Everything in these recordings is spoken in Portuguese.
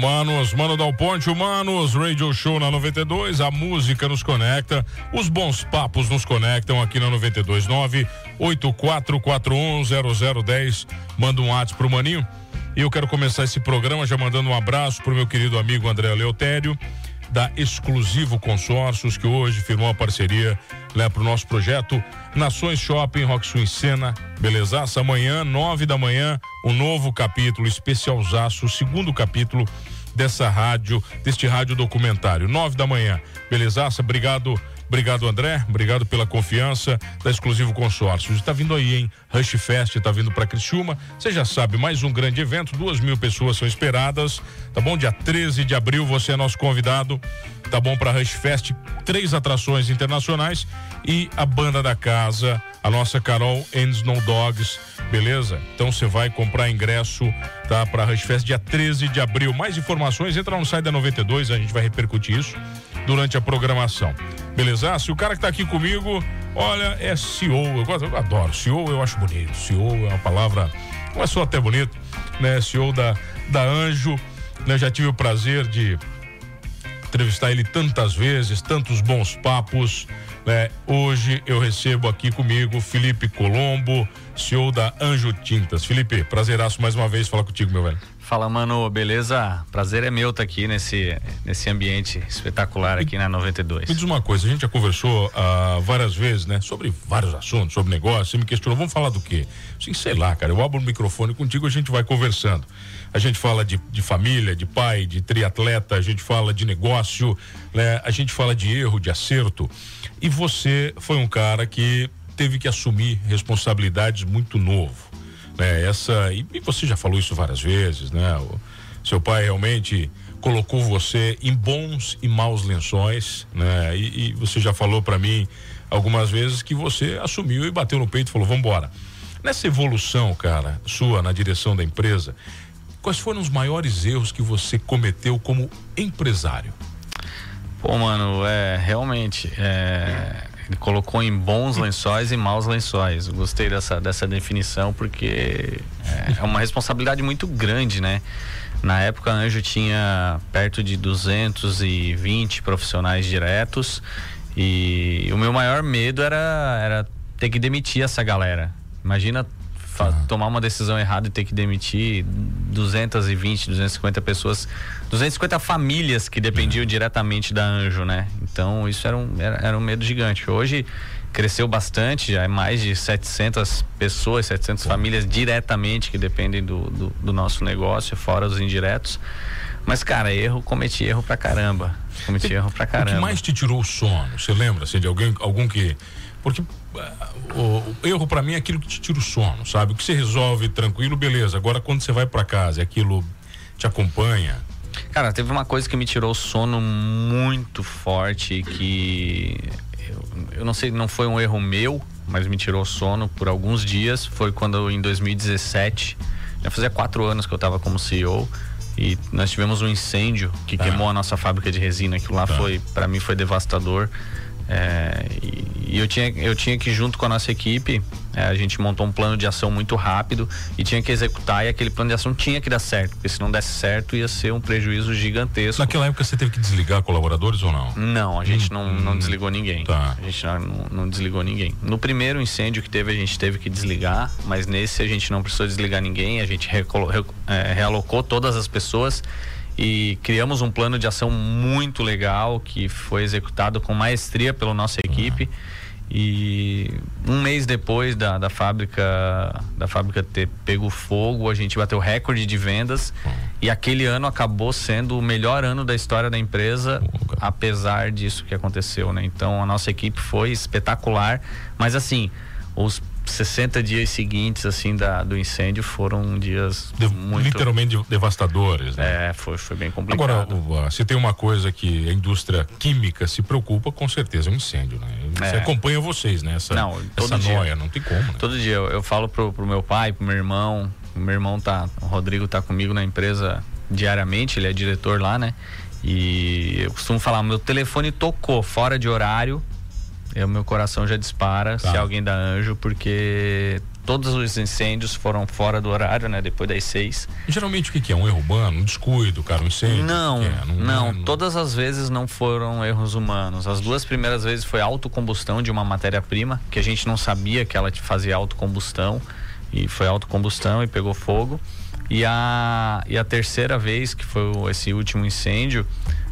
Mano Dal Ponte, Humanos, Radio Show na 92, a música nos conecta, os bons papos nos conectam aqui na 92.9, 84410010, manda um WhatsApp pro Maninho, e eu quero começar esse programa já mandando um abraço pro meu querido amigo André Eleutério, da Exclusivo Consórcios, que hoje firmou a parceria, né, pro nosso projeto Nações Shopping, Roxo Cena, belezaça? Amanhã, 9 da manhã, um novo capítulo, especialzaço, o segundo capítulo dessa rádio, deste rádio documentário, 9 da manhã, belezaça? Obrigado André, obrigado pela confiança da Exclusivo Consórcios. Está vindo aí, hein? Rush Fest está vindo para Criciúma, você já sabe, mais um grande evento, 2.000 pessoas são esperadas, tá bom? Dia 13 de abril, você é nosso convidado, tá bom? Para Rush Fest, 3 atrações internacionais e a banda da casa, a nossa Carol and Snow Dogs, beleza? Então você vai comprar ingresso, tá? Para Rush Fest, dia 13 de abril. Mais informações, entra no site da 92, a gente vai repercutir isso durante a programação. Beleza? Se o cara que tá aqui comigo, olha, é CEO, eu adoro, CEO eu acho bonito, CEO é uma palavra, não é só até bonito, né? CEO da Anjo, né? Já tive o prazer de entrevistar ele tantas vezes, tantos bons papos, né? Hoje eu recebo aqui comigo Felipe Colombo, CEO da Anjo Tintas. Felipe, prazeraço mais uma vez falar contigo, meu velho. Fala, mano, beleza? Prazer é meu estar aqui nesse ambiente espetacular aqui na 92. Me diz uma coisa, a gente já conversou várias vezes, né? Sobre vários assuntos, sobre negócio, você me questionou, vamos falar do quê? Sim, sei lá, cara, eu abro o microfone contigo, a gente vai conversando. A gente fala de família, de pai, de triatleta, a gente fala de negócio, né? A gente fala de erro, de acerto. E você foi um cara que teve que assumir responsabilidades muito novo. Né, e você já falou isso várias vezes, né? O seu pai realmente colocou você em bons e maus lençóis, né? E você já falou para mim algumas vezes que você assumiu e bateu no peito e falou, vambora. Nessa evolução, cara, sua na direção da empresa, quais foram os maiores erros que você cometeu como empresário? Pô, mano, realmente, ele colocou em bons lençóis e maus lençóis. Eu gostei dessa definição porque é uma responsabilidade muito grande, né? Na época a Anjo tinha perto de 220 profissionais diretos e o meu maior medo era ter que demitir essa galera. Imagina tomar uma decisão errada e ter que demitir 220, 250 pessoas, 250 famílias que dependiam diretamente da Anjo, né? Então isso era um medo gigante. Hoje cresceu bastante, já é mais de 700 pessoas, 700 famílias diretamente que dependem do nosso negócio, fora os indiretos. Mas, cara, cometi erro pra caramba. O que mais te tirou o sono? Você lembra, assim, de algum que... Porque o erro pra mim é aquilo que te tira o sono, sabe? O que você resolve tranquilo, beleza. Agora quando você vai pra casa e aquilo te acompanha... Cara, teve uma coisa que me tirou o sono muito forte, que eu não sei, não foi um erro meu, mas me tirou o sono por alguns dias. Foi quando em 2017, já fazia 4 anos que eu tava como CEO, e nós tivemos um incêndio que queimou a nossa fábrica de resina. Aquilo lá pra mim foi devastador. E eu tinha que, junto com a nossa equipe, a gente montou um plano de ação muito rápido e tinha que executar, e aquele plano de ação tinha que dar certo, porque se não desse certo ia ser um prejuízo gigantesco. Naquela época você teve que desligar colaboradores ou não? Não, a gente não desligou ninguém. Tá. A gente não desligou ninguém. No primeiro incêndio que teve, a gente teve que desligar, mas nesse a gente não precisou desligar ninguém, a gente realocou todas as pessoas e criamos um plano de ação muito legal que foi executado com maestria pela nossa equipe. E um mês depois da fábrica ter pego fogo, a gente bateu recorde de vendas, e aquele ano acabou sendo o melhor ano da história da empresa, apesar disso que aconteceu, né? Então a nossa equipe foi espetacular, mas assim, os 60 dias seguintes, assim, do incêndio foram dias muito... literalmente devastadores, né? Foi bem complicado. Agora, se tem uma coisa que a indústria química se preocupa, com certeza é um incêndio, né? Você acompanha vocês, né? Essa noia, não tem como, né? Todo dia eu falo pro meu pai, pro meu irmão, o Rodrigo tá comigo na empresa diariamente, ele é diretor lá, né? E eu costumo falar, meu telefone tocou fora de horário, meu coração já dispara, se é alguém da Anjo, porque todos os incêndios foram fora do horário, né? Depois das 6. Geralmente o que é? Um erro humano, um descuido, cara, um incêndio? Não. Todas as vezes não foram erros humanos. As 2 primeiras vezes foi autocombustão de uma matéria-prima, que a gente não sabia que ela fazia autocombustão, e foi autocombustão e pegou fogo. E a terceira vez, que foi esse último incêndio,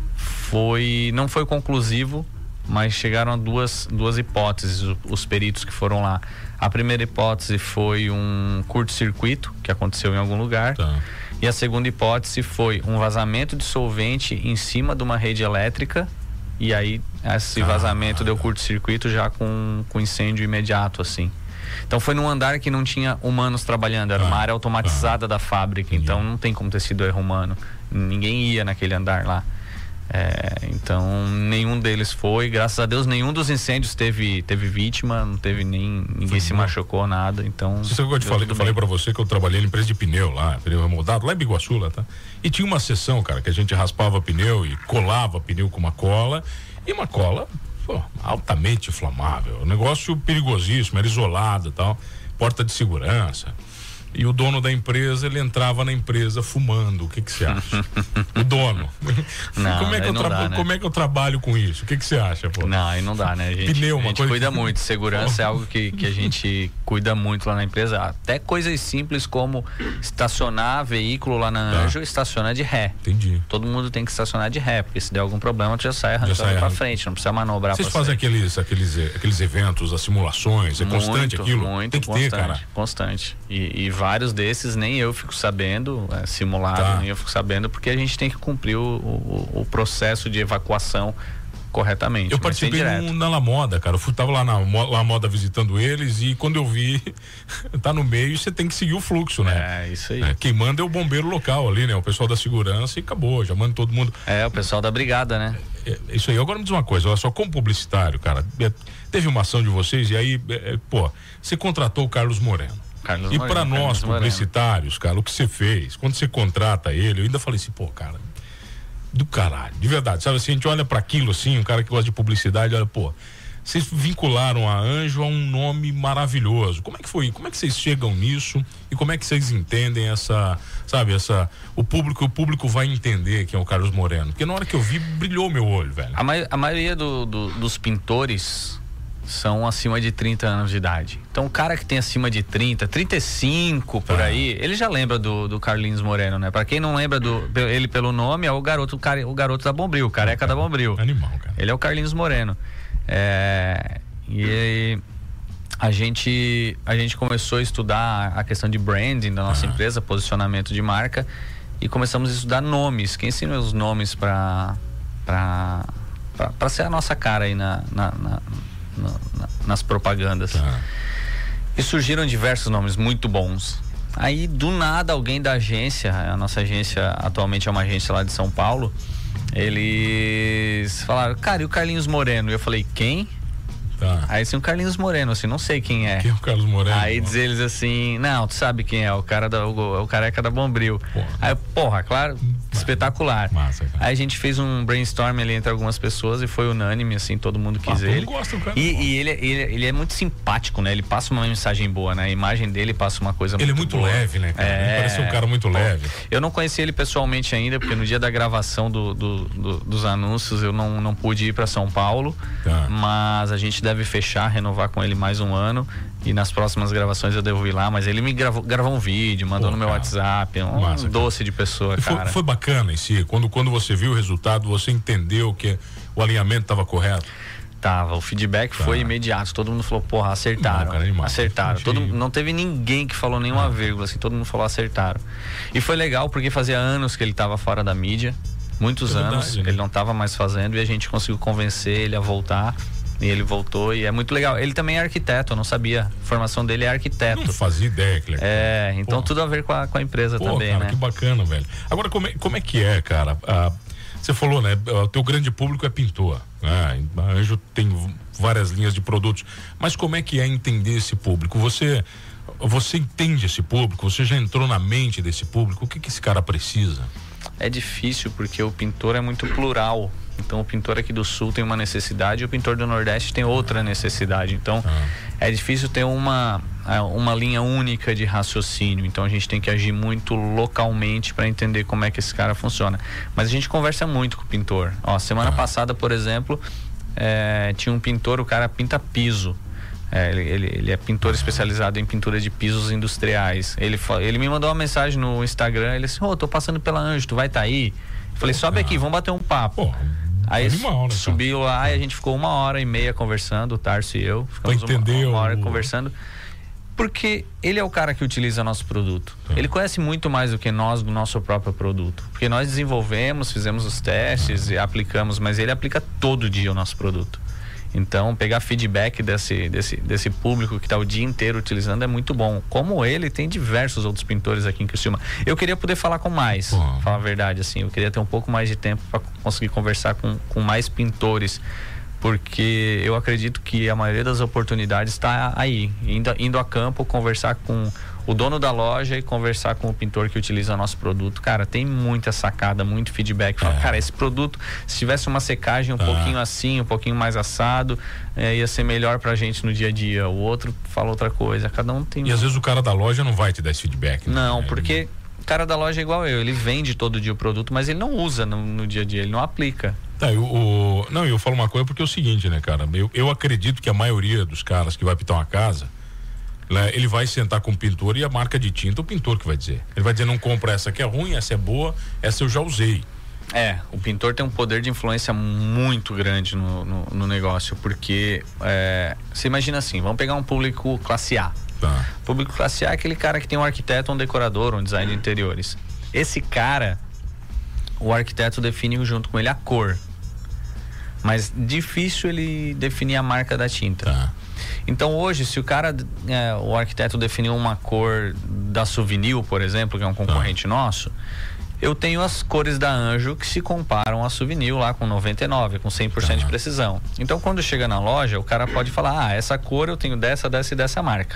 não foi conclusivo, mas chegaram a duas hipóteses, os peritos que foram lá. A primeira hipótese foi um curto-circuito que aconteceu em algum lugar. Tá. E a segunda hipótese foi um vazamento de solvente em cima de uma rede elétrica, e aí esse vazamento deu curto-circuito já com incêndio imediato, assim. Então foi num andar que não tinha humanos trabalhando, era uma área automatizada da fábrica, então não tem como ter sido erro humano. Ninguém ia naquele andar lá. Então nenhum deles foi, graças a Deus nenhum dos incêndios teve vítima, não teve ninguém se machucou, nada. Então você sabe o que eu falei pra você, que eu trabalhei em empresa de pneu lá, pneu remoldado, lá em Biguaçu, lá, tá? E tinha uma seção, cara, que a gente raspava pneu e colava pneu com uma cola, e uma cola altamente inflamável, um negócio perigosíssimo, era isolado e tal, porta de segurança. E o dono da empresa, ele entrava na empresa fumando. O que você acha? O dono. Não, como é que eu trabalho com isso? O que você acha, pô? Não, aí não dá, né? A gente cuida muito. Segurança é algo que a gente cuida muito lá na empresa. Até coisas simples como estacionar veículo lá na Anjo, estaciona de ré. Entendi. Todo mundo tem que estacionar de ré, porque se der algum problema, tu já sai arrancando pra frente, não precisa manobrar. Vocês fazem aqueles eventos, as simulações, é constante aquilo? Muito, tem que constante, ter, cara. Constante. E vários desses nem eu fico sabendo, simulado, nem eu fico sabendo, porque a gente tem que cumprir o processo de evacuação corretamente. Eu participei na La Moda, cara. Eu tava lá na La Moda visitando eles, e quando eu vi, tá no meio, você tem que seguir o fluxo, né? Isso aí. Quem manda é o bombeiro local ali, né? O pessoal da segurança, e acabou, já manda todo mundo. O pessoal da brigada, né? Isso aí. Agora me diz uma coisa, olha só, como publicitário, cara, teve uma ação de vocês e aí, você contratou o Carlos Moreno. E para nós publicitários, cara, o que você fez, quando você contrata ele, eu ainda falei assim, cara, do caralho, de verdade, sabe assim, a gente olha para aquilo assim, um cara que gosta de publicidade, olha, vocês vincularam a Anjo a um nome maravilhoso. Como é que foi? Como é que vocês chegam nisso? E como é que vocês entendem o público vai entender quem é o Carlos Moreno? Porque na hora que eu vi, brilhou meu olho, velho. A maioria dos pintores são acima de 30 anos de idade. Então o cara que tem acima de 30, 35 por aí, ele já lembra do Carlinhos Moreno, né? Pra quem não lembra ele pelo nome, é o garoto da Bombril, o careca da Bombril. Animal, cara. Ele é o Carlinhos Moreno. E a gente começou a estudar a questão de branding da nossa empresa, posicionamento de marca, e começamos a estudar nomes. Quem ensina os nomes pra ser a nossa cara aí nas propagandas. E surgiram diversos nomes muito bons. Aí do nada alguém da agência, a nossa agência atualmente é uma agência lá de São Paulo, eles falaram, cara, e o Carlinhos Moreno? E eu falei, quem? Aí assim, o Carlinhos Moreno, assim, não sei quem é. Quem é o Carlos Moreno? Aí diz eles assim, não, tu sabe quem é, o careca da Bombril. Aí, claro, espetacular. Massa, cara. Aí a gente fez um brainstorm ali entre algumas pessoas e foi unânime, assim, todo mundo quis ele. Gosta do cara. E ele é muito simpático, né? Ele passa uma mensagem boa, né? A imagem dele passa uma coisa muito boa. Ele é muito leve, né, cara? Ele parece um cara muito leve. Eu não conheci ele pessoalmente ainda, porque no dia da gravação dos anúncios eu não pude ir para São Paulo, mas a gente deve renovar com ele mais um ano, e nas próximas gravações eu devo ir lá, mas ele me gravou um vídeo, mandou no meu WhatsApp, massa, doce de pessoa, cara. Foi bacana em si, quando você viu o resultado, você entendeu que o alinhamento estava correto? Tava, o feedback foi imediato, todo mundo falou, acertaram, acertaram. Não teve ninguém que falou nenhuma vírgula, assim, todo mundo falou acertaram. E foi legal porque fazia anos que ele estava fora da mídia, muitos anos, né? Ele não estava mais fazendo, e a gente conseguiu convencer ele a voltar. E ele voltou, e é muito legal. Ele também é arquiteto, eu não sabia. A formação dele é arquiteto. Não fazia ideia, que legal. Então tudo a ver com a empresa também, cara, né? Que bacana, velho. Agora, como é que é, cara? Você falou, né? O teu grande público é pintor, né? A Anjo tem várias linhas de produtos. Mas como é que é entender esse público? Você entende esse público? Você já entrou na mente desse público? O que esse cara precisa? É difícil, porque o pintor é muito plural. Então o pintor aqui do Sul tem uma necessidade e o pintor do Nordeste tem outra necessidade. Então é difícil ter uma uma linha única de raciocínio, então a gente tem que agir muito localmente para entender como é que esse cara funciona. Mas a gente conversa muito com o pintor. Semana passada, por exemplo, tinha um pintor, o cara pinta piso. Ele é pintor especializado em pintura de pisos industriais. Ele me mandou uma mensagem no Instagram, ele disse: tô passando pela Anjo, tu vai estar aí? Eu falei: sobe aqui, vamos bater um papo. Aí subiu lá e a gente ficou 1h30 conversando, o Tarso e eu. Ficamos uma hora conversando. Porque ele é o cara que utiliza nosso produto. Ele conhece muito mais do que nós do nosso próprio produto. Porque nós desenvolvemos, fizemos os testes e aplicamos, mas ele aplica todo dia o nosso produto. Então, pegar feedback desse público que está o dia inteiro utilizando é muito bom. Como ele, tem diversos outros pintores aqui em Criciúma. Eu queria poder falar com mais, falar a verdade, assim. Eu queria ter um pouco mais de tempo para conseguir conversar com mais pintores, porque eu acredito que a maioria das oportunidades está aí, indo a campo, conversar com o dono da loja e conversar com o pintor que utiliza o nosso produto. Cara, tem muita sacada, muito feedback. Fala, cara, esse produto, se tivesse uma secagem um pouquinho assim, um pouquinho mais assado, ia ser melhor pra gente no dia a dia. O outro fala outra coisa, cada um tem... E às vezes o cara da loja não vai te dar esse feedback, né? Não, porque o cara da loja é igual eu, ele vende todo dia o produto, mas ele não usa no dia a dia, ele não aplica. Não, eu falo uma coisa porque é o seguinte, né, cara? Eu acredito que a maioria dos caras que vai pintar uma casa, ele vai sentar com o pintor e a marca de tinta, o pintor que vai dizer. Ele vai dizer: não compra essa que é ruim, essa é boa, essa eu já usei. O pintor tem um poder de influência muito grande no negócio, porque você imagina assim, vamos pegar um público classe A. O público classe A é aquele cara que tem um arquiteto, um decorador, um design de interiores. Esse cara, o arquiteto define junto com ele a cor, mas difícil ele definir a marca da tinta. Então hoje, se o arquiteto definiu uma cor da Suvinil, por exemplo, que é um concorrente nosso, eu tenho as cores da Anjo que se comparam à Suvinil lá com 99, com 100% de precisão. Então quando chega na loja, o cara pode falar: essa cor eu tenho dessa e dessa marca.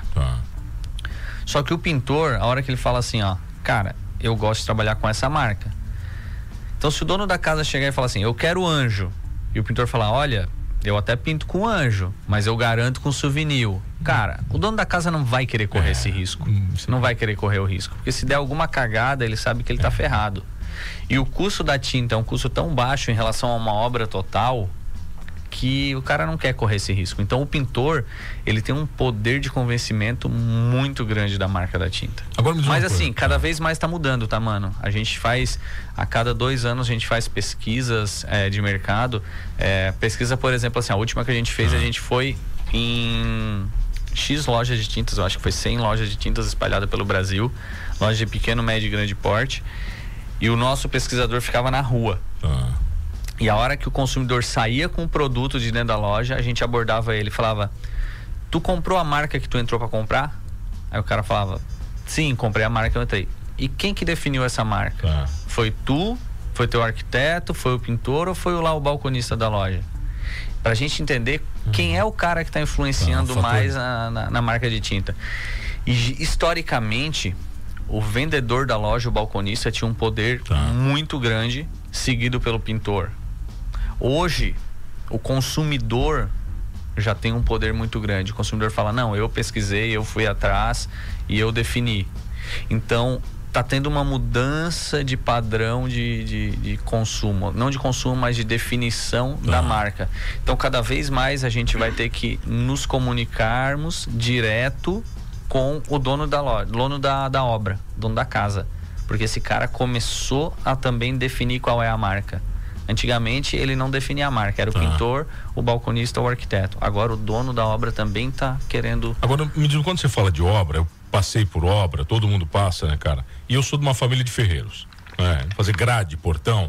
Só que o pintor, a hora que ele fala assim, cara, eu gosto de trabalhar com essa marca. Então se o dono da casa chegar e falar assim: eu quero Anjo, e o pintor falar: olha, eu até pinto com Anjo, mas eu garanto com Suvinil. Cara, o dono da casa não vai querer correr esse risco. Não vai querer correr o risco. Porque se der alguma cagada, ele sabe que ele tá ferrado. E o custo da tinta é um custo tão baixo em relação a uma obra total que o cara não quer correr esse risco. Então o pintor, ele tem um poder de convencimento muito grande da marca da tinta. Mas assim, cada vez mais tá mudando, tá, mano? A gente faz, a cada 2 anos a gente faz pesquisas de mercado. Pesquisa, por exemplo, assim, a última que a gente fez, a gente foi em X lojas de tintas, eu acho que foi 100 lojas de tintas espalhadas pelo Brasil, lojas de pequeno, médio e grande porte, e o nosso pesquisador ficava na rua. E a hora que o consumidor saía com o produto de dentro da loja, a gente abordava ele e falava: tu comprou a marca que tu entrou para comprar? Aí o cara falava: sim, comprei a marca que eu entrei. E quem que definiu essa marca? Foi tu? Foi teu arquiteto? Foi o pintor? Ou foi o balconista da loja? Pra gente entender quem é o cara que está influenciando mais na marca de tinta. E historicamente, o vendedor da loja, o balconista, tinha um poder muito grande, seguido pelo pintor. Hoje, o consumidor já tem um poder muito grande. O consumidor fala: não, eu pesquisei, eu fui atrás e eu defini. Então, tá tendo uma mudança de padrão de consumo. Não de consumo, mas de definição da marca. Então, cada vez mais a gente vai ter que nos comunicarmos direto com o dono da loja, dono da obra, dono da casa. Porque esse cara começou a também definir qual é a marca. Antigamente ele não definia a marca, era o pintor, o balconista ou o arquiteto. Agora o dono da obra também tá querendo... Agora, me diz, quando você fala de obra, eu passei por obra, todo mundo passa, né, cara? E eu sou de uma família de ferreiros, né? Fazer grade, portão.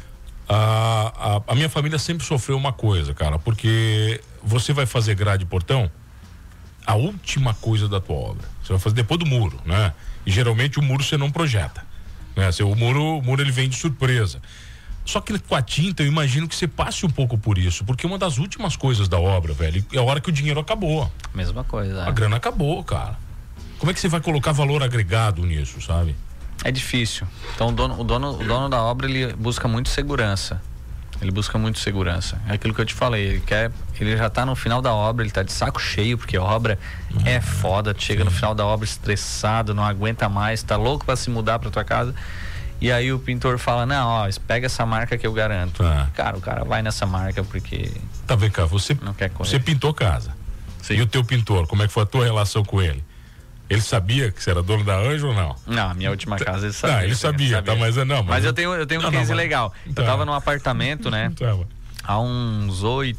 A minha família sempre sofreu uma coisa, cara, porque você vai fazer grade, portão, a última coisa da tua obra. Você vai fazer depois do muro, né? E geralmente o muro você não projeta, né? O muro ele vem de surpresa. Só que com a tinta eu imagino que você passe um pouco por isso, porque uma das últimas coisas da obra, velho, é a hora que o dinheiro acabou. Mesma coisa. A grana acabou, cara. Como é que você vai colocar valor agregado nisso, sabe? É difícil. Então o dono da obra, ele busca muito segurança. Ele busca muito segurança. É aquilo que eu te falei, ele já tá no final da obra, ele tá de saco cheio, porque a obra é foda, chega no final da obra estressado, não aguenta mais, tá louco para se mudar para tua casa. E aí o pintor fala, não, ó, pega essa marca que eu garanto. Cara, o cara vai nessa marca porque... Tá, vem cá, você pintou casa. Sim. E o teu pintor, como é que foi a tua relação com ele? Ele sabia que você era dono da Anjo ou não? Não, a minha última casa ele sabia. Ele sabia, tá, mas não. Mas eu tenho um case legal. Tá. Eu tava num apartamento, né? Há uns 8,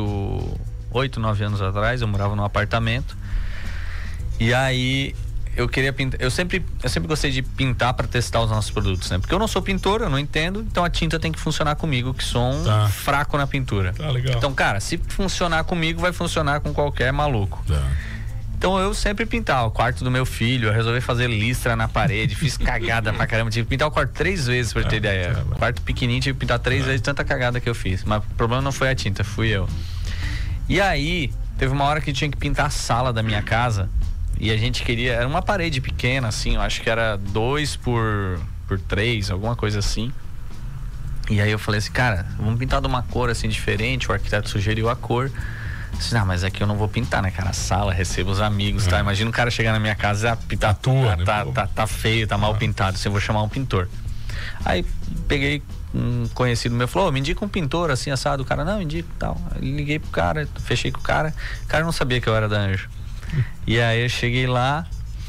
9 anos atrás, eu morava num apartamento. E aí eu queria pintar. Eu sempre gostei de pintar para testar os nossos produtos, né? Porque eu não sou pintor, eu não entendo, então a tinta tem que funcionar comigo, que sou fraco na pintura. Tá, legal. Então, cara, se funcionar comigo, vai funcionar com qualquer maluco. Tá. Então eu sempre pintava o quarto do meu filho, eu resolvi fazer listra na parede, fiz cagada pra caramba, tive que pintar o quarto 3 vezes pra ter ideia. O quarto pequenininho, tive que pintar 3 vezes tanta cagada que eu fiz. Mas o problema não foi a tinta, fui eu. E aí, teve uma hora que tinha que pintar a sala da minha casa e a gente queria, era uma parede pequena assim, eu acho que era 2 por 3, alguma coisa assim. E aí eu falei assim, cara, vamos pintar de uma cor assim diferente, o arquiteto sugeriu a cor. Assim, mas aqui eu não vou pintar, né, cara? A sala, recebo os amigos, tá? Imagina um cara chegar na minha casa e pintar tá feio, tá mal pintado, assim, eu vou chamar um pintor. Aí peguei um conhecido meu, falou, me indica um pintor assim, assado. O cara, não, indico tal. Aí liguei pro cara, fechei com o cara não sabia que eu era da Anjo. E aí eu cheguei lá,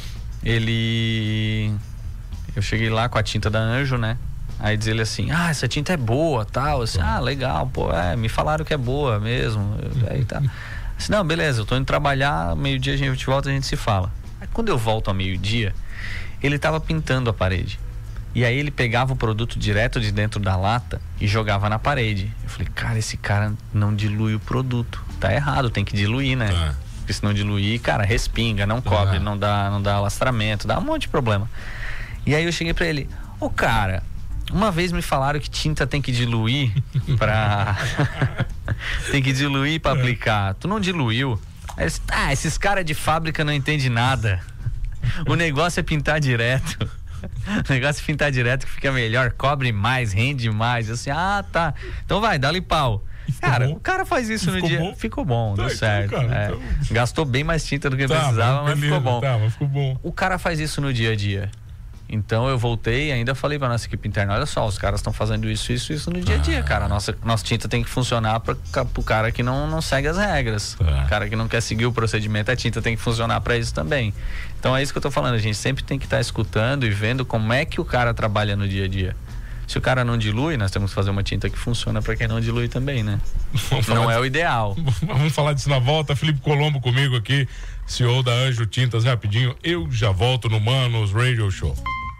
eu cheguei lá com a tinta da Anjo, né? Aí diz ele assim, essa tinta é boa, tal, assim, legal, pô, me falaram que é boa mesmo, aí tá. Assim, não, beleza, eu tô indo trabalhar, meio-dia a gente volta, a gente se fala. Aí quando eu volto ao meio-dia, ele tava pintando a parede. E aí ele pegava o produto direto de dentro da lata e jogava na parede. Eu falei, cara, esse cara não dilui o produto, tá errado, tem que diluir, né? Porque se não diluir, cara, respinga, não cobre, não dá alastramento, dá um monte de problema. E aí eu cheguei pra ele, cara, uma vez me falaram que tinta tem que diluir pra aplicar. Tu não diluiu? Aí disse, esses caras de fábrica não entendem nada. O negócio é pintar direto. O negócio é pintar direto que fica melhor, cobre mais, rende mais. Eu assim, tá. Então vai, dá-lhe pau. Cara, o cara faz isso no dia. Bom? Ficou bom, deu certo. Cara, então... Gastou bem mais tinta do que precisava, mas ficou bom. Mas ficou bom. O cara faz isso no dia a dia. Então eu voltei e ainda falei pra nossa equipe interna, olha só, os caras estão fazendo isso no dia a dia, cara. Nossa tinta tem que funcionar pro cara que não segue as regras. O cara que não quer seguir o procedimento, a tinta tem que funcionar para isso também. Então é isso que eu tô falando, a gente sempre tem que estar escutando e vendo como é que o cara trabalha no dia a dia. Se o cara não dilui, nós temos que fazer uma tinta que funciona para quem não dilui também, né? Não é o ideal. Vamos falar disso na volta. Felipe Colombo comigo aqui, CEO da Anjo Tintas, rapidinho. Eu já volto no Manos Radio Show.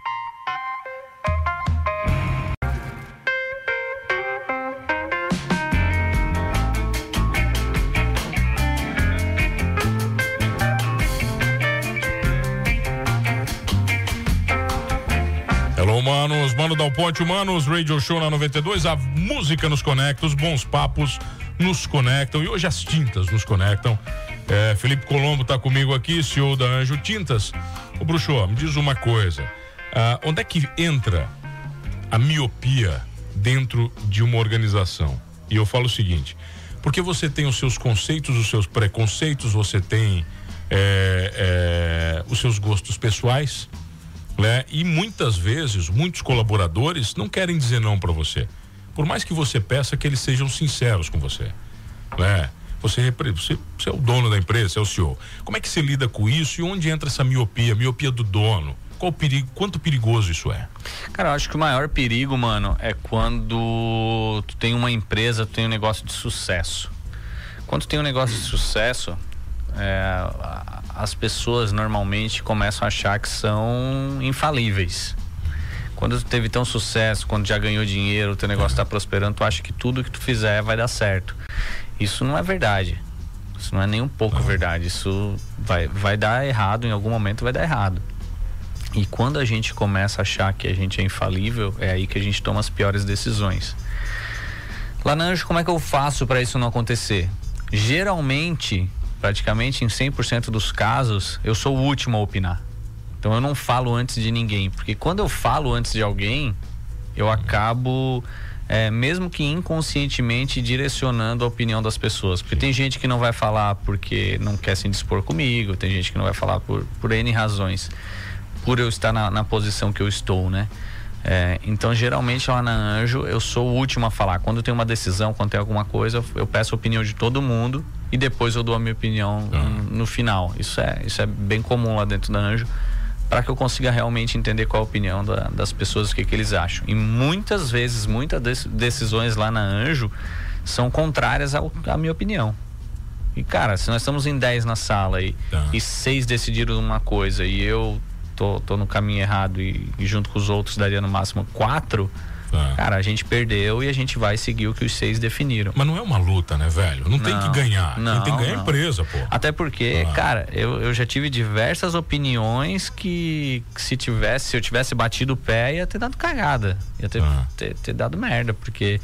Hello, Manos, Mano Dal Ponte, Manos Radio Show na 92, a música nos conecta, os bons papos nos conectam e hoje as tintas nos conectam. Felipe Colombo tá comigo aqui, CEO da Anjo Tintas. Ô Bruxo, me diz uma coisa, onde é que entra a miopia dentro de uma organização? E eu falo o seguinte, porque você tem os seus conceitos, os seus preconceitos, você tem os seus gostos pessoais, né? E muitas vezes, muitos colaboradores não querem dizer não para você. Por mais que você peça que eles sejam sinceros com você, né? Você é o dono da empresa, você é o CEO. Como é que você lida com isso e onde entra essa miopia do dono? Qual o perigo, quanto perigoso isso é? Cara, eu acho que o maior perigo, mano, é quando tu tem uma empresa, tu tem um negócio de sucesso. Quando tu tem um negócio de sucesso, as pessoas normalmente começam a achar que são infalíveis. Quando tu teve tão sucesso, quando já ganhou dinheiro, o teu negócio está prosperando, tu acha que tudo que tu fizer vai dar certo. Isso não é verdade. Isso não é nem um pouco verdade. Isso vai dar errado, em algum momento vai dar errado. E quando a gente começa a achar que a gente é infalível, é aí que a gente toma as piores decisões. Lá na Anjo, como é que eu faço para isso não acontecer? Geralmente, praticamente em 100% dos casos, eu sou o último a opinar. Então eu não falo antes de ninguém, porque quando eu falo antes de alguém, eu acabo mesmo que inconscientemente direcionando a opinião das pessoas. Porque tem gente que não vai falar porque não quer se indispor comigo, tem gente que não vai falar por N razões, por eu estar na posição que eu estou, né? Então, geralmente lá na Anjo eu sou o último a falar. Quando tem uma decisão, quando tem alguma coisa, eu peço a opinião de todo mundo e depois eu dou a minha opinião no final. Isso é bem comum lá dentro da Anjo, para que eu consiga realmente entender qual a opinião das pessoas, o que eles acham. E muitas vezes, muitas decisões lá na Anjo são contrárias à minha opinião. E cara, se nós estamos em 10 na sala e 6 decidiram uma coisa e eu tô no caminho errado e junto com os outros daria no máximo 4, cara, a gente perdeu e a gente vai seguir o que os 6 definiram. Mas não é uma luta, né, velho? Não tem que ganhar. Quem tem que ganhar a empresa, pô. Até porque, cara, eu já tive diversas opiniões que se eu tivesse batido o pé, ia ter dado cagada. Ia ter dado merda, porque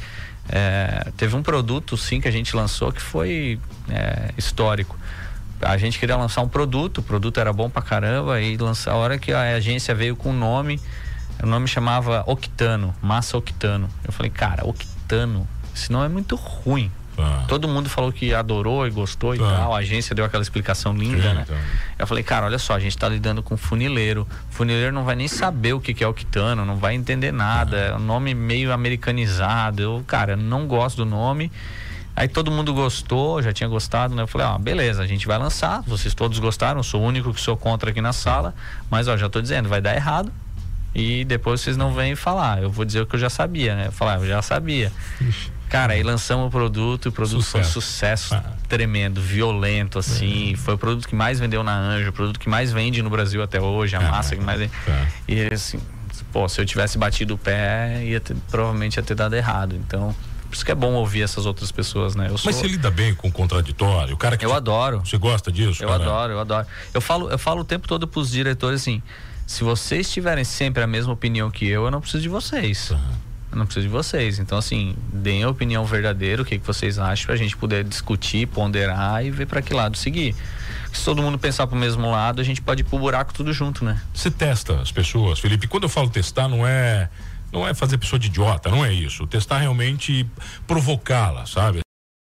teve um produto, sim, que a gente lançou que foi histórico. A gente queria lançar um produto, o produto era bom pra caramba, e a hora que a agência veio com o nome chamava Octano, massa Octano. Eu falei, cara, Octano, esse nome é muito ruim. Todo mundo falou que adorou e gostou e tal, a agência deu aquela explicação linda, né? Eu falei, cara, olha só, a gente tá lidando com funileiro não vai nem saber o que é Octano, não vai entender nada, é um nome meio americanizado. Eu, cara, não gosto do nome. Aí todo mundo gostou, já tinha gostado, né? Eu falei, beleza, a gente vai lançar, vocês todos gostaram, eu sou o único que sou contra aqui na sala, mas já tô dizendo, vai dar errado e depois vocês não vêm falar, eu vou dizer o que eu já sabia, né? Eu falei, eu já sabia. Cara, aí lançamos o produto foi um sucesso tremendo, violento, assim, foi o produto que mais vendeu na Anjo, o produto que mais vende no Brasil até hoje, a massa que mais vende. E assim, se eu tivesse batido o pé, provavelmente ia ter dado errado, então... Por isso que é bom ouvir essas outras pessoas, né? Mas você lida bem com o contraditório? O cara que adoro. Você gosta disso? Eu adoro. Eu falo o tempo todo pros diretores assim, se vocês tiverem sempre a mesma opinião que eu não preciso de vocês. Eu não preciso de vocês. Então, assim, deem a opinião verdadeira, o que vocês acham, pra gente poder discutir, ponderar e ver pra que lado seguir. Se todo mundo pensar pro mesmo lado, a gente pode ir pro buraco tudo junto, né? Você testa as pessoas, Felipe. Quando eu falo testar, não é fazer pessoa de idiota, não é isso. Testar realmente, provocá-la, sabe?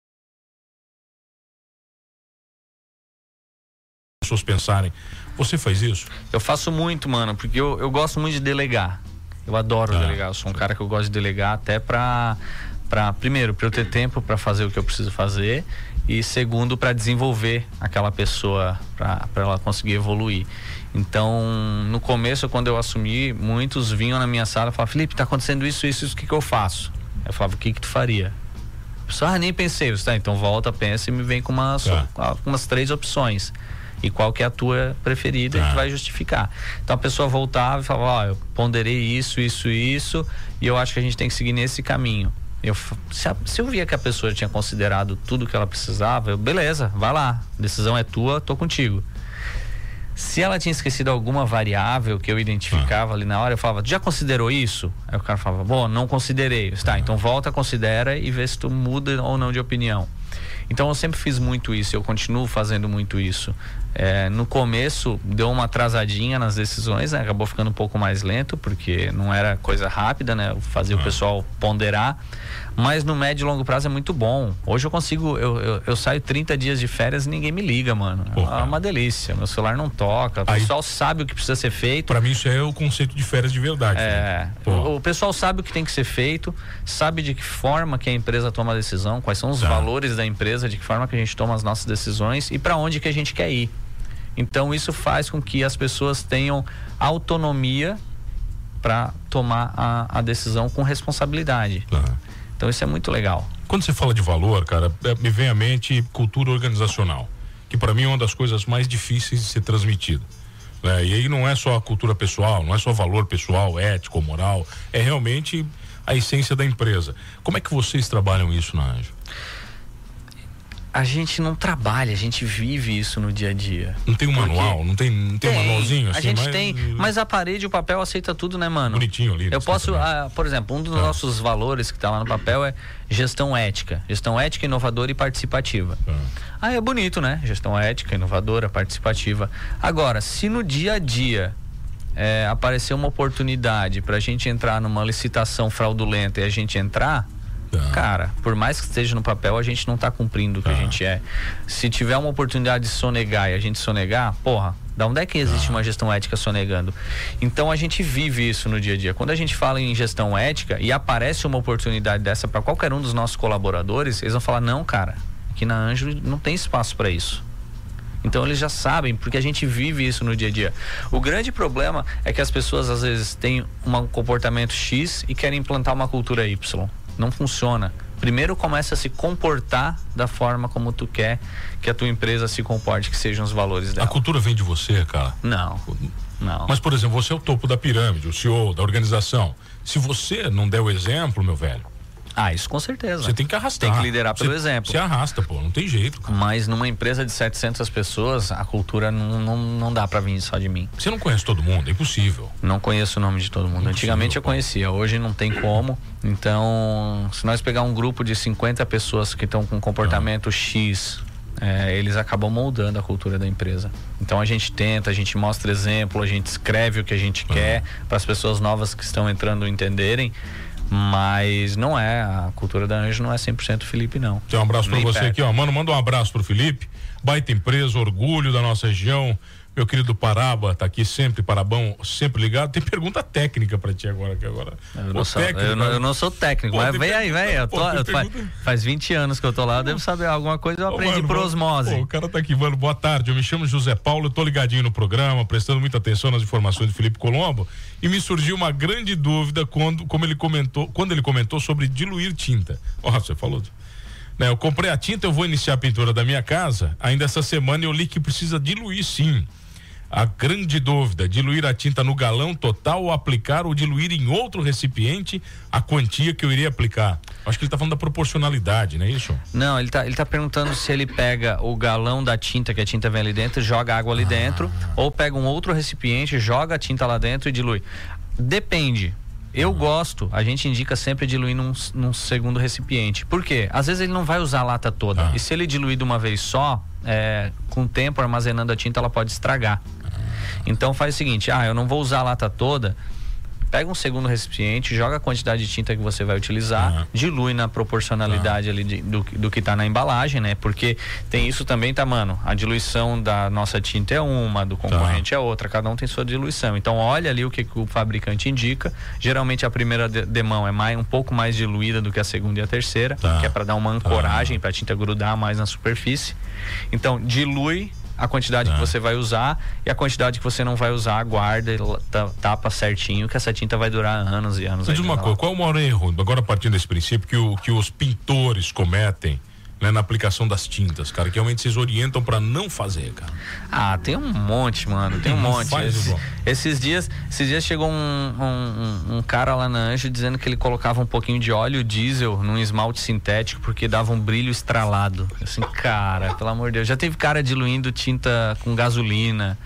As pessoas pensarem, você faz isso? Eu faço muito, mano, porque eu gosto muito de delegar. Eu adoro delegar, eu sou um cara que eu gosto de delegar até primeiro, pra eu ter tempo pra fazer o que eu preciso fazer, e segundo, pra desenvolver aquela pessoa, pra ela conseguir evoluir. Então, no começo, quando eu assumi, muitos vinham na minha sala e falavam, Felipe, tá acontecendo isso, o que eu faço? Eu falava, o que tu faria? A pessoa, nem pensei. Eu disse, então volta, pensa e me vem com umas 3 opções. E qual que é a tua preferida e tu vai justificar. Então a pessoa voltava e falava, eu ponderei isso, e eu acho que a gente tem que seguir nesse caminho. Se eu via que a pessoa tinha considerado tudo que ela precisava, beleza, vai lá, a decisão é tua, tô contigo. Se ela tinha esquecido alguma variável que eu identificava ali na hora, eu falava, já considerou isso? Aí o cara falava, bom, não considerei. Tá, então volta, considera e vê se tu muda ou não de opinião. Então eu sempre fiz muito isso, eu continuo fazendo muito isso. No começo deu uma atrasadinha nas decisões, né? Acabou ficando um pouco mais lento, porque não era coisa rápida, né? Fazer o pessoal ponderar. Mas no médio e longo prazo é muito bom. Hoje eu consigo, eu saio 30 dias de férias e ninguém me liga, mano. É uma delícia, meu celular não toca, o pessoal sabe o que precisa ser feito. Pra mim isso é o conceito de férias de verdade. O pessoal sabe o que tem que ser feito, sabe de que forma que a empresa toma a decisão, quais são os valores da empresa, de que forma que a gente toma as nossas decisões e pra onde que a gente quer ir. Então isso faz com que as pessoas tenham autonomia para tomar a decisão com responsabilidade. Então isso é muito legal. Quando você fala de valor, cara, me vem à mente cultura organizacional, que para mim é uma das coisas mais difíceis de ser transmitida. E aí não é só a cultura pessoal, não é só valor pessoal, ético, moral, é realmente a essência da empresa. Como é que vocês trabalham isso na Anjo? A gente não trabalha, a gente vive isso no dia a dia. Não tem um manual? Não tem um manualzinho assim? A gente tem, mas a parede, o papel aceita tudo, né, mano? Bonitinho ali. Eu posso, por exemplo, um dos nossos valores que tá lá no papel é gestão ética. Gestão ética, inovadora e participativa. É bonito, né? Gestão ética, inovadora, participativa. Agora, se no dia a dia aparecer uma oportunidade pra gente entrar numa licitação fraudulenta e a gente entrar, cara, por mais que esteja no papel, a gente não tá cumprindo o que a gente é. Se tiver uma oportunidade de sonegar e a gente sonegar, porra, da onde é que existe uma gestão ética sonegando? Então a gente vive isso no dia a dia. Quando a gente fala em gestão ética e aparece uma oportunidade dessa para qualquer um dos nossos colaboradores, eles vão falar: não, cara, aqui na Ângelo não tem espaço para isso. Então eles já sabem, porque a gente vive isso no dia a dia. O grande problema é que as pessoas às vezes têm um comportamento X e querem implantar uma cultura Y. Não funciona. Primeiro começa a se comportar da forma como tu quer que a tua empresa se comporte, que sejam os valores dela. A cultura vem de você, cara? Não. Mas, por exemplo, você é o topo da pirâmide, o CEO da organização. Se você não der o exemplo, meu velho... isso com certeza. Você tem que arrastar. Tem que liderar pelo exemplo. Você arrasta, pô, não tem jeito, cara. Mas numa empresa de 700 pessoas, a cultura não dá pra vir só de mim. Você não conhece todo mundo, é impossível. Não conheço o nome de todo mundo. Antigamente eu conhecia, hoje não tem como. Então, se nós pegar um grupo de 50 pessoas que estão com comportamento X, eles acabam moldando a cultura da empresa. Então a gente tenta, a gente mostra exemplo, a gente escreve o que a gente quer para as pessoas novas que estão entrando entenderem. Mas não é, a cultura da Ângelo não é 100% Felipe, não. Tem um abraço pra você perto. aqui, ó. Mano, manda um abraço pro Felipe. Baita empresa, orgulho da nossa região. Meu querido Paraba, tá aqui sempre, Parabão, sempre ligado. Tem pergunta técnica pra ti agora, que agora... Eu não sou técnico, mas vem aí. Faz 20 anos que eu tô lá, eu devo saber alguma coisa, eu aprendi por osmose. O cara tá aqui, mano, boa tarde, eu me chamo José Paulo, eu tô ligadinho no programa, prestando muita atenção nas informações de Felipe Colombo, e me surgiu uma grande dúvida quando ele comentou sobre diluir tinta. Você falou... Eu comprei a tinta, eu vou iniciar a pintura da minha casa, ainda essa semana eu li que precisa diluir sim. A grande dúvida: diluir a tinta no galão total ou aplicar ou diluir em outro recipiente a quantia que eu iria aplicar? Acho que ele tá falando da proporcionalidade, não é isso? Não, ele tá perguntando se ele pega o galão da tinta, que a tinta vem ali dentro, joga água ali dentro, ou pega um outro recipiente, joga a tinta lá dentro e dilui. Depende. A gente indica sempre diluir num segundo recipiente. Por quê? Às vezes ele não vai usar a lata toda. E se ele diluir de uma vez só, com o tempo armazenando a tinta, ela pode estragar. Então faz o seguinte: eu não vou usar a lata toda. Pega um segundo recipiente, joga a quantidade de tinta que você vai utilizar, dilui na proporcionalidade ali do que tá na embalagem, né? Porque tem isso também, mano? A diluição da nossa tinta é uma, do concorrente é outra, cada um tem sua diluição. Então olha ali o que o fabricante indica. Geralmente a primeira demão é um pouco mais diluída do que a segunda e a terceira, que é para dar uma ancoragem, para a tinta grudar mais na superfície. Então dilui a quantidade que você vai usar, e a quantidade que você não vai usar, guarda e tapa certinho, que essa tinta vai durar anos e anos. Me diz uma coisa, qual é o maior erro, agora partindo desse princípio, que os pintores cometem, né, na aplicação das tintas, cara, que realmente vocês orientam pra não fazer, cara? Tem um monte, mano, tem um monte. Esses dias chegou um cara lá na Ângelo dizendo que ele colocava um pouquinho de óleo diesel num esmalte sintético porque dava um brilho estralado. Assim, cara, pelo amor de Deus, já teve cara diluindo tinta com gasolina.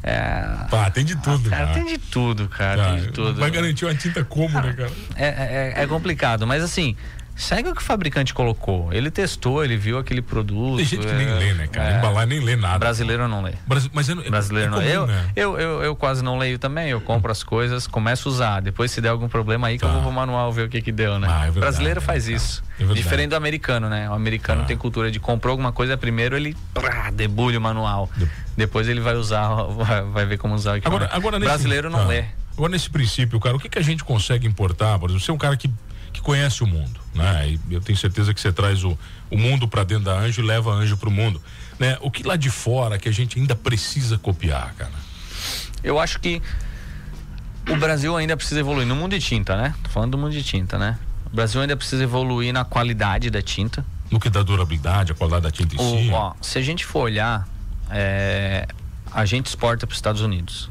Tem de tudo, cara. Tem de tudo, cara, tem de tudo. Vai garantir uma tinta como, né, cara? É complicado, mas assim, segue o que o fabricante colocou. Ele testou, ele viu aquele produto. Tem gente que nem lê, né, cara? Embalar nem lê nada. Brasileiro não lê. Brasileiro não lê. Eu quase não leio também. Eu compro as coisas, começo a usar. Depois, se der algum problema aí, que eu vou pro manual ver o que deu, né? É verdade, brasileiro faz isso. Diferente do americano, né? O americano tem cultura de comprou alguma coisa, primeiro ele debulha o manual. Depois ele vai usar, vai ver como usar. Agora brasileiro não lê. Agora, nesse princípio, cara, o que a gente consegue importar? Por exemplo, você é um cara que conhece o mundo, né? E eu tenho certeza que você traz o mundo para dentro da Ângelo e leva a Ângelo pro mundo, né? O que lá de fora que a gente ainda precisa copiar, cara? Eu acho que o Brasil ainda precisa evoluir no mundo de tinta, né? Tô falando do mundo de tinta, né? O Brasil ainda precisa evoluir na qualidade da tinta. No que da durabilidade, a qualidade da tinta em si. Se a gente for olhar, a gente exporta para os Estados Unidos.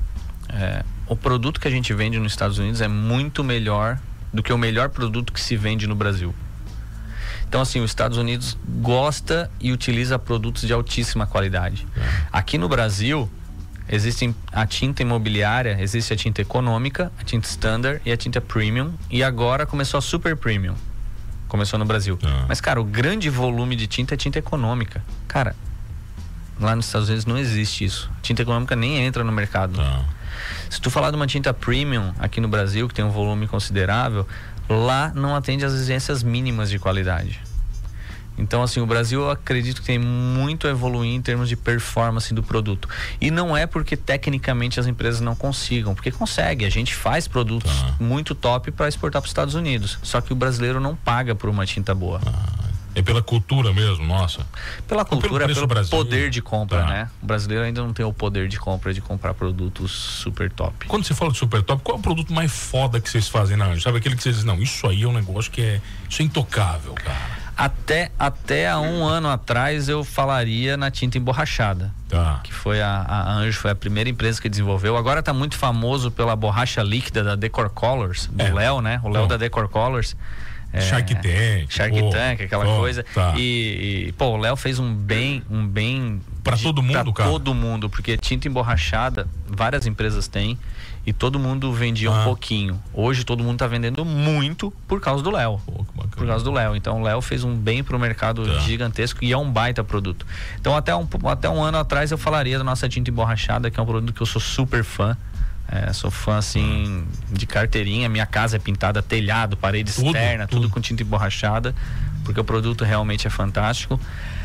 O produto que a gente vende nos Estados Unidos é muito melhor do que o melhor produto que se vende no Brasil. Então, assim, os Estados Unidos gosta e utiliza produtos de altíssima qualidade. Aqui no Brasil, existem a tinta imobiliária, existe a tinta econômica, a tinta standard e a tinta premium, e agora começou a super premium. Começou no Brasil. Mas, cara, o grande volume de tinta é tinta econômica. Cara, lá nos Estados Unidos não existe isso. Tinta econômica nem entra no mercado. Se tu falar de uma tinta premium aqui no Brasil, que tem um volume considerável, lá não atende às exigências mínimas de qualidade. Então, assim, o Brasil, eu acredito que tem muito a evoluir em termos de performance do produto. E não é porque tecnicamente as empresas não consigam, porque consegue. A gente faz produtos muito top para exportar para os Estados Unidos. Só que o brasileiro não paga por uma tinta boa. É pela cultura mesmo, nossa. Pela cultura, pelo poder de compra, né? O brasileiro ainda não tem o poder de compra de comprar produtos super top. Quando você fala de super top, qual é o produto mais foda que vocês fazem na Anjo? Sabe aquele que vocês dizem, não, isso aí é um negócio que isso é intocável, cara. Até há um ano atrás eu falaria na tinta emborrachada. Que foi a Anjo, foi a primeira empresa que desenvolveu. Agora tá muito famoso pela borracha líquida da Decor Colors, do Léo, né? O Léo da Decor Colors. Shark Tank, aquela coisa. E o Léo fez um bem para todo mundo, cara. Todo mundo, porque tinta emborrachada, várias empresas têm e todo mundo vendia um pouquinho. Hoje todo mundo tá vendendo muito por causa do Léo. Por causa do Léo. Então o Léo fez um bem pro mercado gigantesco e é um baita produto. Então até um ano atrás eu falaria da nossa tinta emborrachada, que é um produto que eu sou super fã. Sou fã assim de carteirinha, minha casa é pintada, telhado, parede externa, tudo com tinta emborrachada, porque o produto realmente é fantástico.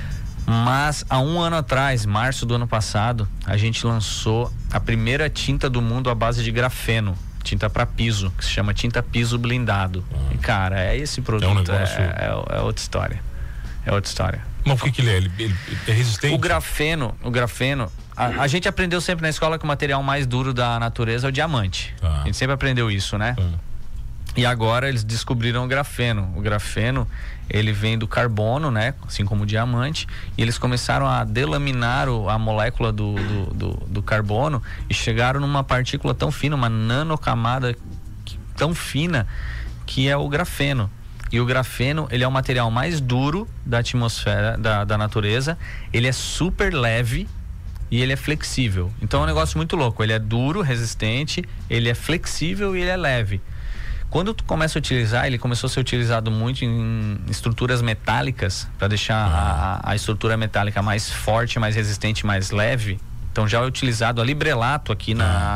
Mas há um ano atrás, março do ano passado, a gente lançou a primeira tinta do mundo à base de grafeno, tinta para piso, que se chama tinta piso blindado. E cara, esse produto é outra história. É outra história. Mas o que ele é? Ele é resistente? O grafeno, a gente aprendeu sempre na escola que o material mais duro da natureza é o diamante. A gente sempre aprendeu isso, né? E agora eles descobriram o grafeno. O grafeno, ele vem do carbono, né? Assim como o diamante. E eles começaram a delaminar a molécula do carbono e chegaram numa partícula tão fina, uma nanocamada tão fina, que é o grafeno. E o grafeno, ele é o material mais duro da atmosfera, da natureza. Ele é super leve e ele é flexível. Então é um negócio muito louco. Ele é duro, resistente, ele é flexível e ele é leve. Quando tu começa a utilizar, ele começou a ser utilizado muito em estruturas metálicas, para deixar a estrutura metálica mais forte, mais resistente, mais leve. Então já é utilizado a Librelato aqui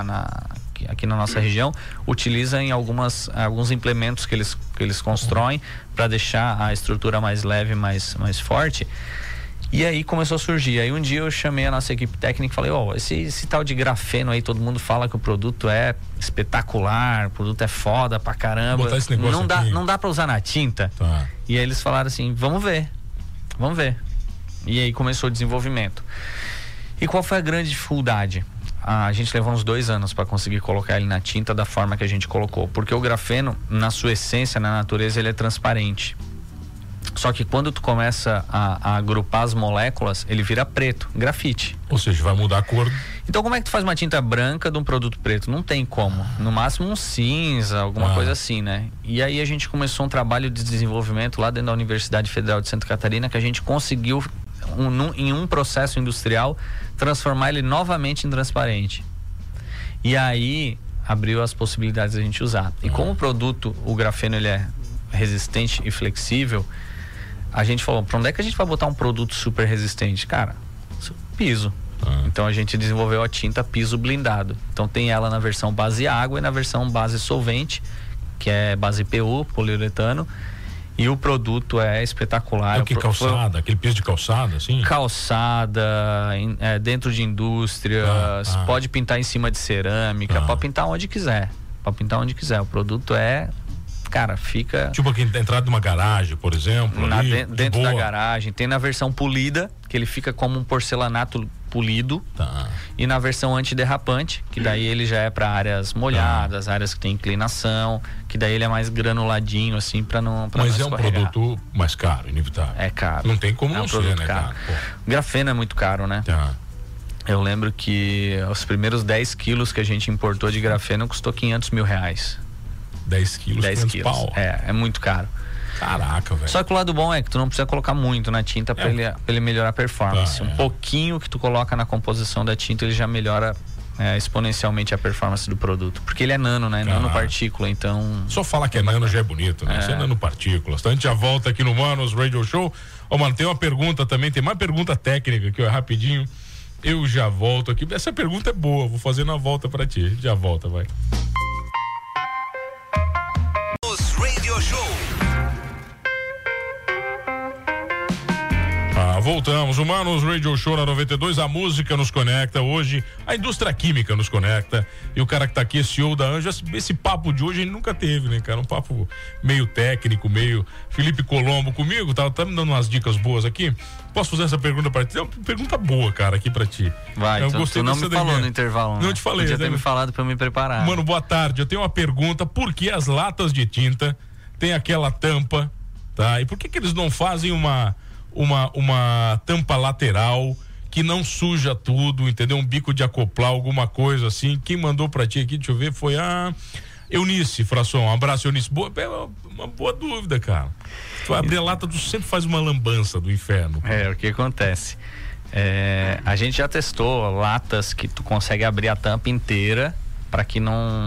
aqui na nossa região, utiliza em alguns implementos que eles constroem para deixar a estrutura mais leve, mais forte. E aí começou a surgir. Aí um dia eu chamei a nossa equipe técnica e falei, esse tal de grafeno aí, todo mundo fala que o produto é espetacular, o produto é foda pra caramba. Botar esse negócio não dá pra usar na tinta. E aí eles falaram assim, vamos ver. E aí começou o desenvolvimento. E qual foi a grande dificuldade? A gente levou uns 2 anos para conseguir colocar ele na tinta da forma que a gente colocou, porque o grafeno, na sua essência, na natureza, ele é transparente. Só que quando tu começa a agrupar as moléculas, ele vira preto, grafite. Ou seja, vai mudar a cor. Então como é que tu faz uma tinta branca de um produto preto? Não tem como. No máximo um cinza, alguma coisa assim, né? E aí a gente começou um trabalho de desenvolvimento lá dentro da Universidade Federal de Santa Catarina, que a gente conseguiu, em um processo industrial, transformar ele novamente em transparente. E aí abriu as possibilidades da gente usar. E como o produto, o grafeno, ele é resistente e flexível, a gente falou, para onde é que a gente vai botar um produto super resistente? Cara, piso. Então a gente desenvolveu a tinta piso blindado. Então tem ela na versão base água e na versão base solvente, que é base PU, poliuretano. E o produto é espetacular. É o que, calçada? Aquele piso de calçada, assim? Calçada, dentro de indústrias, pode pintar em cima de cerâmica, pode pintar onde quiser. O produto cara, fica... Tipo aqui, entrada de uma garagem, por exemplo. Dentro da garagem. Tem na versão polida, que ele fica como um porcelanato polido. E na versão antiderrapante, que daí ele já é para áreas molhadas, áreas que tem inclinação, que daí ele é mais granuladinho, assim, para não Mas não é um produto mais caro, inevitável. É caro. Não tem como não ser, né, cara? O grafeno é muito caro, né? Eu lembro que os primeiros 10 quilos que a gente importou de grafeno custou R$500 mil. 10 quilos, 10 quilos. Pau. É muito caro. Caraca, velho. Só que o lado bom é que tu não precisa colocar muito na tinta pra ele melhorar a performance. Um pouquinho que tu coloca na composição da tinta, ele já melhora exponencialmente a performance do produto. Porque ele é nano, né? Nanopartícula, então... Só falar que é nano já é bonito, né? Isso é nanopartículas. Então a gente já volta aqui no Manos Radio Show. Mano, tem uma pergunta também, tem mais pergunta técnica aqui, rapidinho. Eu já volto aqui. Essa pergunta é boa, vou fazer na volta pra ti. Já volta, vai. Radio Show. Voltamos, Humanos Radio Show na 92, a música nos conecta hoje, a indústria química nos conecta, e o cara que tá aqui, CEO da Anjo, esse papo de hoje ele nunca teve, né, cara, um papo meio técnico, meio Felipe Colombo comigo, tá me dando umas dicas boas aqui. Posso fazer essa pergunta pra ti? É uma pergunta boa, cara, aqui pra ti. Vai, tu não me falou no intervalo, né? Não te falei. Podia ter me falado pra eu me preparar. Mano, boa tarde, eu tenho uma pergunta, por que as latas de tinta tem aquela tampa, tá? E por que eles não fazem uma tampa lateral que não suja tudo, entendeu? Um bico de acoplar, alguma coisa assim. Quem mandou pra ti aqui, deixa eu ver, foi a Eunice Frasson. Um abraço, Eunice. Uma boa dúvida, cara. Tu vai abrir a lata, tu sempre faz uma lambança do inferno. O que acontece? A gente já testou latas que tu consegue abrir a tampa inteira para que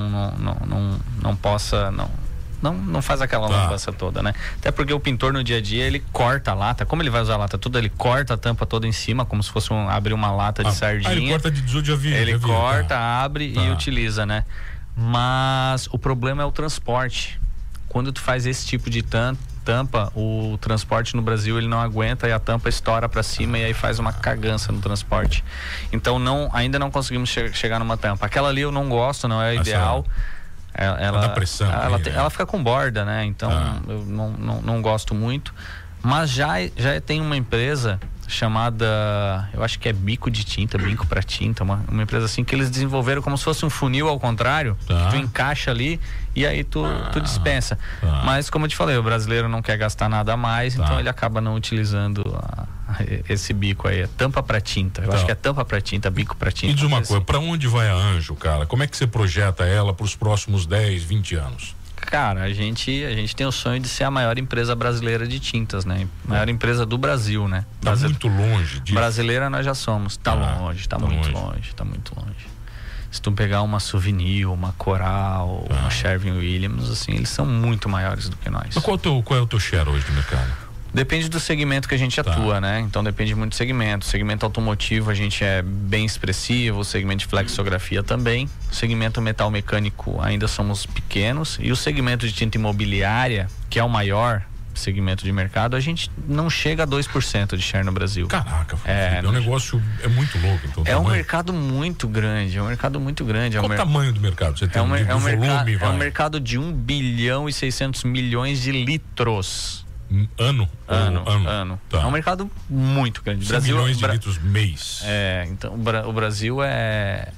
não possa... Não faz aquela lambança toda, né? Até porque o pintor no dia a dia ele corta a lata, como ele vai usar a lata toda, ele corta a tampa toda em cima, como se fosse abrir uma lata de sardinha. Ele corta de 18 de avião. Ele corta, abre e utiliza, né? Mas o problema é o transporte. Quando tu faz esse tipo de tampa, o transporte no Brasil ele não aguenta e a tampa estoura para cima e aí faz uma cagança no transporte. Então ainda não conseguimos chegar numa tampa. Aquela ali eu não gosto, não é ideal. Ela dá pressão, ela fica com borda, né? Então eu não gosto muito, mas já tem uma empresa chamada, eu acho que é Bico para Tinta, uma empresa assim que eles desenvolveram como se fosse um funil ao contrário, que tu encaixa ali e aí tu dispensa. Mas como eu te falei, o brasileiro não quer gastar nada a mais, então ele acaba não utilizando esse bico aí, tampa para tinta. Eu acho que é tampa para tinta, bico para tinta. E diz uma coisa, para onde vai a Anjo, cara? Como é que você projeta ela para os próximos 10, 20 anos? Cara, a gente tem o sonho de ser a maior empresa brasileira de tintas, né? Maior empresa do Brasil, né? Tá muito longe disso. Brasileira nós já somos. Tá longe, tá muito longe. Se tu pegar uma Souvenir, uma Coral, uma Sherwin-Williams, assim, eles são muito maiores do que nós. Mas qual é o teu share hoje no mercado? Depende do segmento que a gente atua, né? Então depende muito do segmento. O segmento automotivo a gente é bem expressivo, o segmento de flexografia também. O segmento metal mecânico ainda somos pequenos. E o segmento de tinta imobiliária, que é o maior segmento de mercado, a gente não chega a 2% de share no Brasil. Caraca, um negócio muito louco. Então, um mercado muito grande, Qual o tamanho do mercado? Você tem volume? É um mercado de 1 bilhão e 600 milhões de litros. Ano. Tá. É um mercado muito grande. 100 milhões de litros mês. Então o Brasil é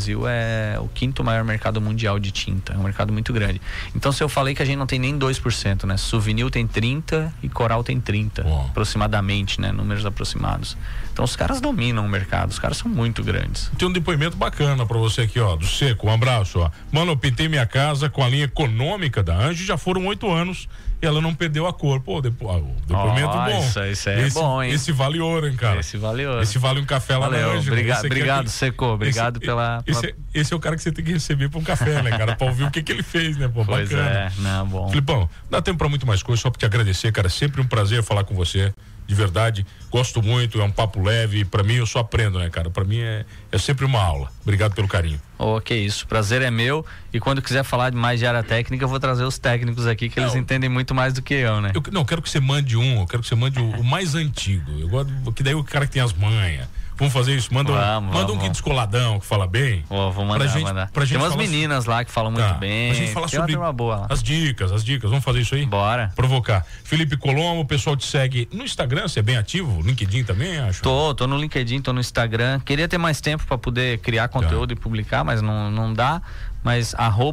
o quinto maior mercado mundial de tinta. É um mercado muito grande. Então se eu falei que a gente não tem nem 2%, né? Souvenir tem 30 e Coral tem 30, aproximadamente, né? Números aproximados. Então os caras dominam o mercado, os caras são muito grandes. Tem um depoimento bacana pra você aqui, ó, do Seco, um abraço, ó. Mano, eu pintei minha casa com a linha econômica da Anjo, já foram 8 anos e ela não perdeu a cor. Pô, depoimento bom. Isso é bom, hein? Esse vale ouro, hein, cara? Esse vale ouro. Esse vale um café lá na Anjo. Obrigado, Seco. Obrigado pela... Esse é o cara que você tem que receber pra um café, né, cara? Pra ouvir o que ele fez, né? Pô, pois bacana. Bom. Filipão, dá tempo pra muito mais coisa, só pra te agradecer, cara. É sempre um prazer falar com você. De verdade, gosto muito, é um papo leve, pra mim eu só aprendo, né, cara? Pra mim é sempre uma aula. Obrigado pelo carinho. Que isso, prazer é meu, e quando quiser falar mais de área técnica, eu vou trazer os técnicos aqui, que eles entendem muito mais do que eu, né? Eu quero que você mande eu quero que você mande o mais antigo, eu gosto, que daí o cara que tem as manhas. Vamos fazer isso? Manda um kit descoladão que fala bem. Vou mandar. Pra gente tem umas meninas lá que falam muito bem. Pra gente falar sobre uma boa lá. As dicas. Vamos fazer isso aí? Bora. Provocar. Felipe Colombo, o pessoal te segue no Instagram, você é bem ativo? LinkedIn também, acho? Tô no LinkedIn, tô no Instagram. Queria ter mais tempo pra poder criar conteúdo e publicar, mas não dá. Mas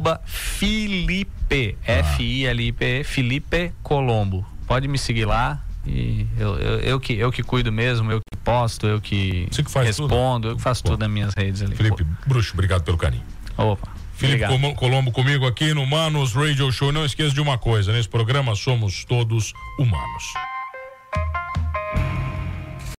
@Filipe, F-I-L-I-P, Felipe Colombo. Pode me seguir lá. E eu que cuido mesmo, eu que posto, eu que respondo, tudo? Eu que faço tudo nas minhas redes ali. Felipe Bruxo, obrigado pelo carinho. Opa. Felipe Colombo comigo aqui no Manos Radio Show. Não esqueça de uma coisa, nesse programa somos todos humanos.